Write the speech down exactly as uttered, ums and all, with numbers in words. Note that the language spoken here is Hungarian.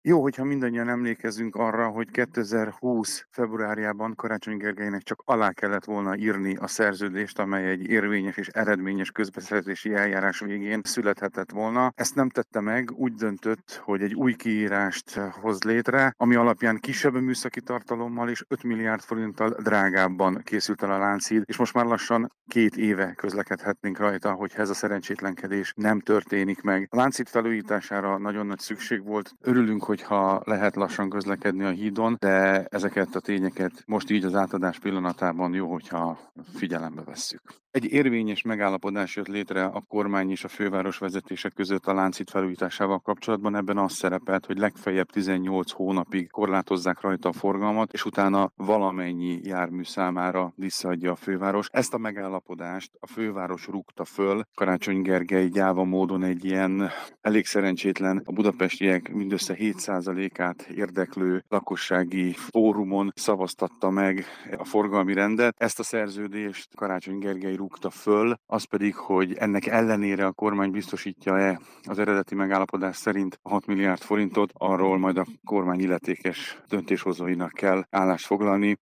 Jó, hogyha mindannyian emlékezünk arra, hogy kétezer-húsz februárjában Karácsony Gergelynek csak alá kellett volna írni a szerződést, amely egy érvényes és eredményes közbeszerzési eljárás végén születhetett volna. Ezt nem tette meg, úgy döntött, hogy egy új kiírást hoz létre, ami alapján kisebb műszaki tartalommal és öt milliárd forinttal drágábban készült el a Lánchíd, és most már lassan két éve közlekedhetnénk rajta, hogy ez a szerencsétlenkedés nem történik meg. A Lánchíd felújítására nagyon nagy szükség volt. Örülünk, hogyha lehet lassan közlekedni a hídon, de ezeket a tényeket most így az átadás pillanatában jó, hogyha figyelembe vesszük. Egy érvényes megállapodás jött létre a kormány és a főváros vezetése között a Lánchíd felújításával kapcsolatban. Ebben az szerepelt, hogy legfeljebb tizennyolc hónapig korlátozzák rajta a forgalmat, és utána valamennyi jármű számára visszaadja a főváros. Ezt a megállapodást a főváros rúgta föl. Karácsony Gergely gyáva módon egy ilyen elég szerencsétlen, a budapestiek mindössze hét százalékát érdeklő lakossági fórumon szavaztatta meg a forgalmi rendet. Ezt a szerződést Karácsony Gergely rúgta föl, az pedig, hogy ennek ellenére a kormány biztosítja-e az eredeti megállapodás szerint a hat milliárd forintot, arról majd a kormány illetékes döntéshozóinak kell állást foglalni.